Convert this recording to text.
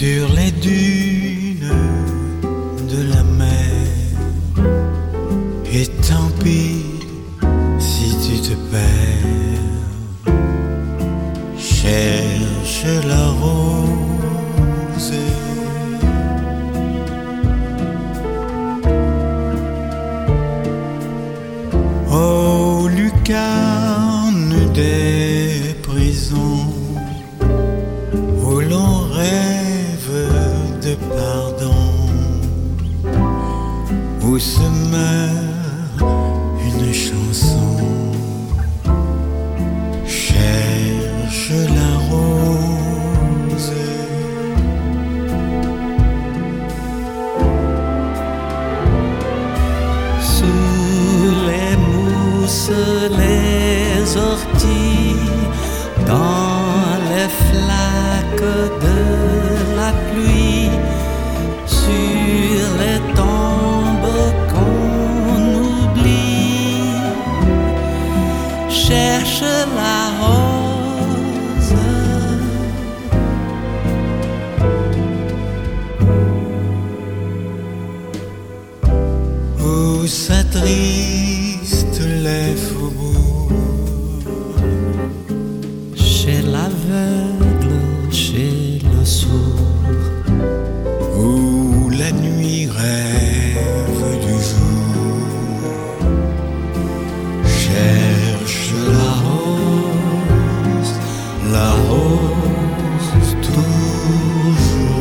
sur les dunes de la mer. Et tant pis si tu te perds. Cherche la rose. Ô lucarne des prisons, où l'on rêve de pardon, où se meurt une chanson. Cherche la rose. Sous les mousses, les orties, dans les flaques de la pluie, sur les tombes qu'on oublie, cherche la rose. Où s'attristent les faubourgs, Chez l'aveugle, chez le sourd, où la nuit rêve du jour. Cherche la rose, la rose.